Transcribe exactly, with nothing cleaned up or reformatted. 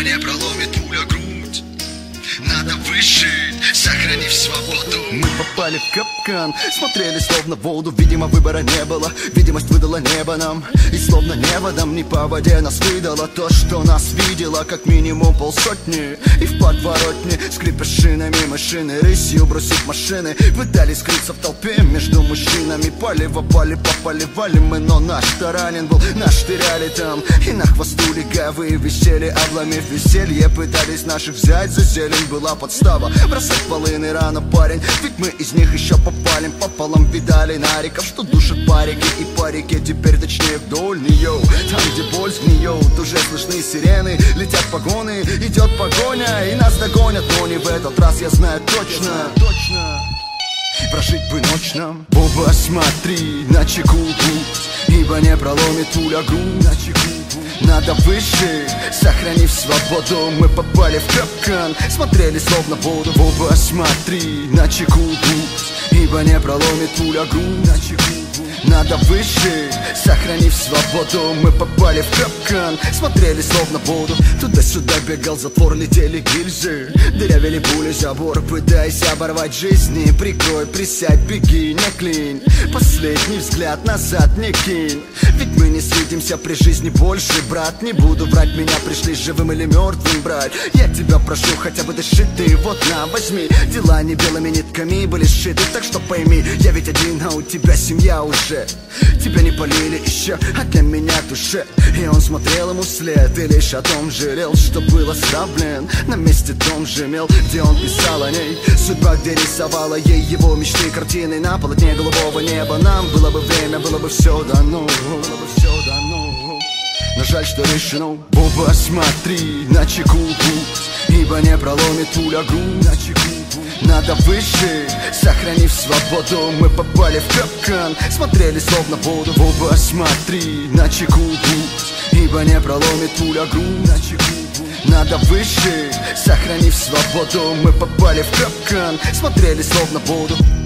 не проломит пуля грудь. Надо выжить, сохранив свободу. Мы попали в капкан, смотрели словно в воду. Видимо, выбора не было, видимость выдала небо нам. И словно неводом, не по воде нас выдало то, что нас видело как минимум полсотни. И в подворотне, скрипя шинами машины, рысью бросив машины, пытались скрыться в толпе между мужчинами. Поливали, пополивали мы, но наш-то ранен был. Наш теряли там, и на хвосту легавые висели, обломив веселье. Пытались наших взять за зелень, была подстава. Бросать полыны рано, парень, ведь мы из них еще попалим. Пополам видали нариков, что душат парики. И по реке теперь точнее вдоль нее. Там, где боль сгниет, уже слышны сирены. Летят погоны, идет погоня, и нас догонят. Но не в этот раз, я знаю точно, точно. Прожить бы ночь нам. Боба, смотри, на чеку будь, ибо не проломит пуля грудь. На чеку будь. Надо выжить, сохранив свободу. Мы попали в капкан, смотрели словно в воду. Боба, смотри, на чеку будь, ибо не проломит пуля грудь. На чеку будь. Надо выжить, сохранив свободу. Мы попали в капкан, смотрели словно в воду. Туда-сюда бегал затвор, летели гильзы, дырявили пули забор, пытаясь оборвать жизни. Прикрой, присядь, беги, не клинь. Последний взгляд назад не кинь, ведь мы не светимся при жизни больше, брат. Не буду врать, меня пришли живым или мертвым брать. Я тебя прошу, хотя бы дыши ты, вот на, возьми. Дела не белыми нитками были сшиты, так что пойми, я ведь один, а у тебя семья уже. Тебя не полили еще, а для меня душе. И он смотрел ему вслед и лишь о том жалел, что был оставлен на месте том же мел, где он писал о ней. Судьба, где рисовала ей его мечты, картины на полотне голубого неба. Нам было бы время, было бы все дано, было бы все дано. Но жаль, что решено. Боба, смотри, на чеку будь, ибо не проломит пуля грудь. На чеку будь. Надо выжить, сохранив свободу. Мы попали в капкан, смотрели словно в воду. Боба, смотри, на чеку будь, ибо не проломит пуля грудь. На чеку будь. Надо выжить, сохранив свободу. Мы попали в капкан, смотрели словно в воду.